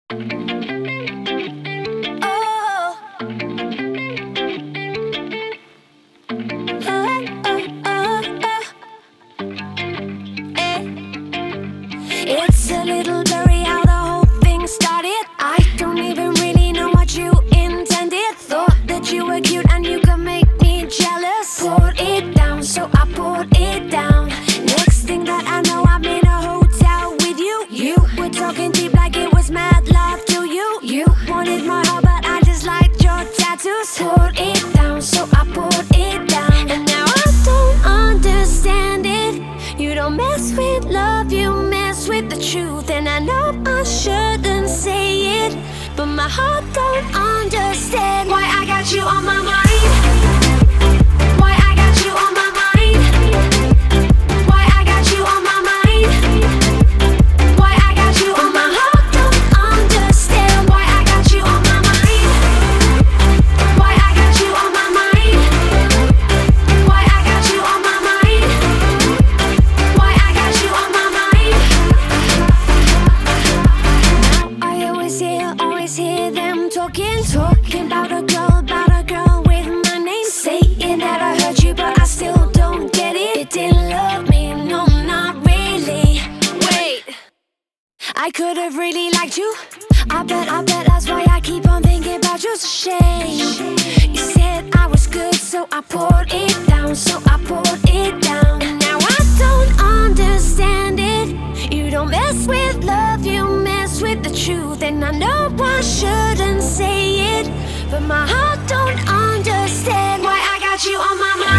Oh, oh, oh, eh. It's a little blurry how the whole thing started. I don't even really know what you intended. Thought that you were cute and you could make me jealous. Poured it down, so I poured it down. Next thing that I know, I'm in a hotel with you. You were talking deep like it was mad love to you. You wanted my heart, but I just liked your tattoos. Poured it down, so I poured it down. And now I don't understand it. You don't mess with love, you mess with the truth. And I know I shouldn't say it, but my heart don't understand why I got you on my mind. Why I got you on my mind. Why I got you on my mind. Why I got you on my heart don't understand why I got you on my mind. Why I got you on my mind. Why I got you on my mind. Why I got you on my mind. Now I always hear them talking about a girl with my name, saying that I hurt you, but I still don't get it. You didn't love me, no, not really. Wait, I could have really liked you. I bet that's why I keep on thinking about you. It's a shame. You said I was good, so I poured it down, so I poured it down. And now I don't understand it. You don't mess with love, you mess with the truth. And I know I shouldn't say it, but my heart don't understand why I got you on my mind.